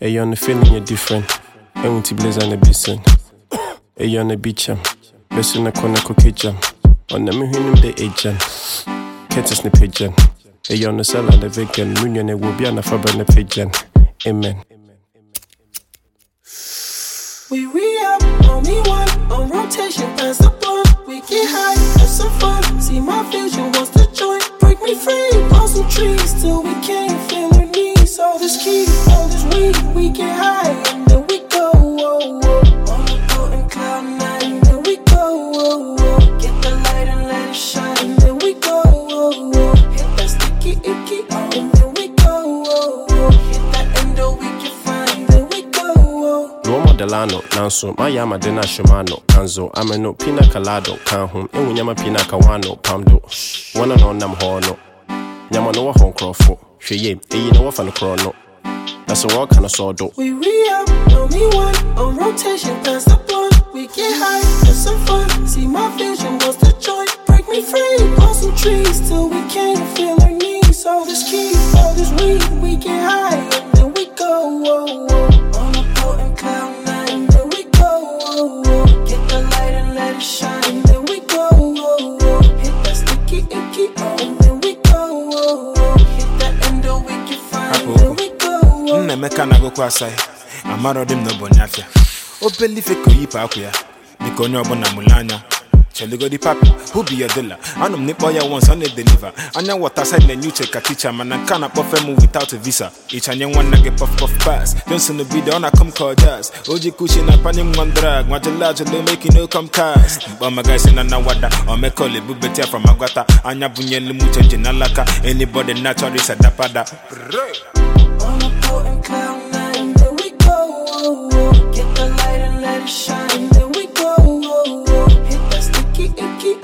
Hey, on the feeling you're different. I want to blaze on the bison. Hey, on the beach, best in the corner kitchen. On the him the agent. Can't snip pigeon. Hey, on the cell and the vegan. Munion will be on the fabric and the pigeon. Amen. We re-up, only one, on rotation, pass the blunt. We get high, have some fun, see my vision, wants to join. Break me free, plant some trees, till we can't feel our knees. All this key, all this weed, we get high, and then we go, whoa, whoa. On the boat in cloud nine, then we go, whoa, whoa. Get the light and let it shine, and then we go, whoa, whoa. Hit that sticky icky, and then we go, whoa, whoa. Hit that endo, we can find, then we go, whoa. Roma Delano, Nanso, Mayama Dena Shimano, Anzo, Ameno, Pina Calado, Canhum, Ewyama Pina Kawano, Pamdo, one and on Nam Horno, Yamano Hong Crofo, Sheye, no fan chrono. That's a walk and a sword. We re-up, only one, on rotation, pass the blunt. We get high, have some fun, see my vision, wants to join. Break me free, plant some trees, till we can't feel our knees. All this key, all this weed, we get high, and then we go, whoa, whoa. On the boat in cloud nine, then we go, whoa, whoa. Get the light and let it shine, then we go, whoa, whoa. Hit that sticky icky, and then we go, whoa, whoa. Hit that endo, we can find, then we go, whoa. Mekana go kwasai, amaro dim no bonyafia. O believe ko yipa akuya, bikonyo bona mulanya. Cheligo di papi, who be your dealer? Anum nipoya once on the deliver. Anya water side the new check a teacher man and can't puff without a visa. Each and young one nugget puff pass. Don't send the video on a come call jazz. Oji cushion a panning one drag. Want a large low making no come cast. But my guys in a nawada or me call it bubetia from Agata. Anya bunyan limucha jinalaka. Anybody natural is a dapada. On the boat in cloud nine, then we go, whoa, whoa. Get the light and let it shine, then we go, whoa, whoa. Hit that sticky icky,